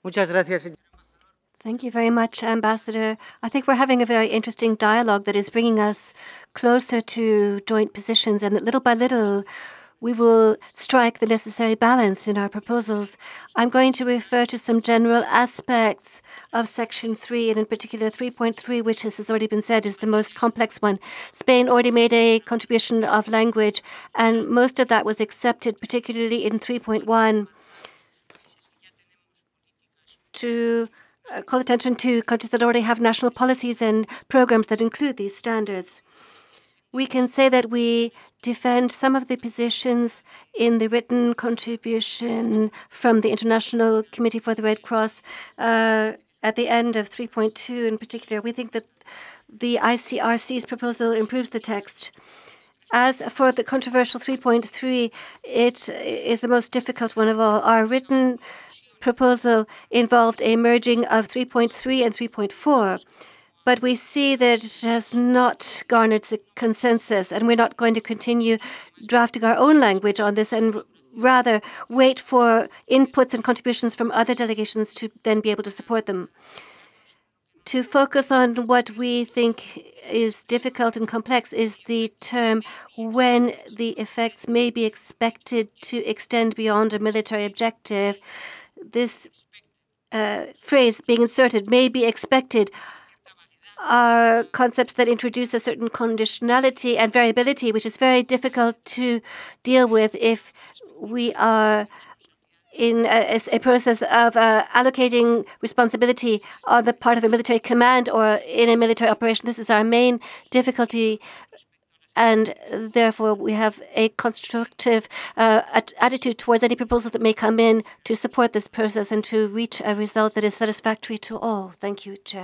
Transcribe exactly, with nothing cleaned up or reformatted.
Muchas gracias, señor. Thank you very much, Ambassador. I think we're having a very interesting dialogue that is bringing us closer to joint positions, and that little by little we will strike the necessary balance in our proposals. I'm going to refer to some general aspects of Section three, and in particular three point three, which, as has already been said, is the most complex one. Spain already made a contribution of language, and most of that was accepted, particularly in three point one, to uh, call attention to countries that already have national policies and programs that include these standards. We can say that we defend some of the positions in the written contribution from the International Committee for the Red Cross uh, at the end of three point two in particular. We think that the I C R C's proposal improves the text. As for the controversial three point three, it is the most difficult one of all. Our written proposal involved a merging of three point three and three point four, but we see that it has not garnered consensus, and we're not going to continue drafting our own language on this and rather wait for inputs and contributions from other delegations to then be able to support them. To focus on what we think is difficult and complex is the term when the effects may be expected to extend beyond a military objective. This uh, phrase being inserted may be expected are concepts that introduce a certain conditionality and variability, which is very difficult to deal with if we are in a, a process of uh, allocating responsibility on the part of a military command or in a military operation. This is our main difficulty, and therefore we have a constructive uh, attitude towards any proposal that may come in to support this process and to reach a result that is satisfactory to all. Thank you, Chair.